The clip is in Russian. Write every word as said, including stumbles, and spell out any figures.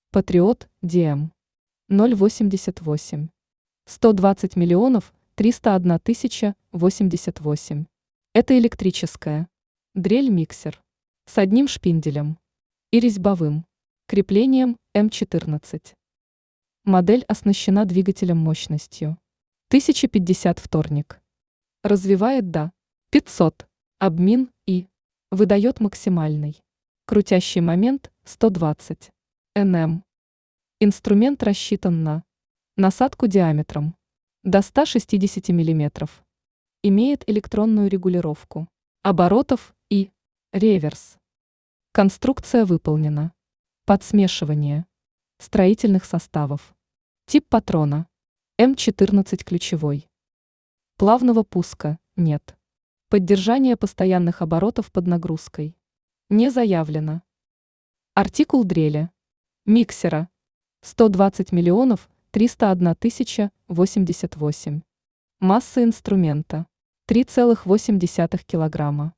Патриот ди эм ноль восемьдесят восемь. сто двадцать миллионов триста одна тысяча восемьдесят восемь. Это электрическая. Дрель-миксер. С одним шпинделем. И резьбовым. Креплением эм четырнадцать. Модель оснащена двигателем мощностью тысяча пятьдесят вторник. Развивает до пятьсот обмин и выдает максимальный крутящий момент сто двадцать ньютон. Инструмент рассчитан на насадку диаметром до ста шестидесяти миллиметров. Имеет электронную регулировку оборотов и реверс. Конструкция выполнена под смешивание строительных составов. Тип патрона эм четырнадцать ключевой. Плавного пуска нет. Поддержание постоянных оборотов под нагрузкой не заявлено. Артикул дрели. Миксера. сто двадцать миллионов триста одна тысяча восемьдесят восемь. Масса инструмента три целых восемь десятых килограмма.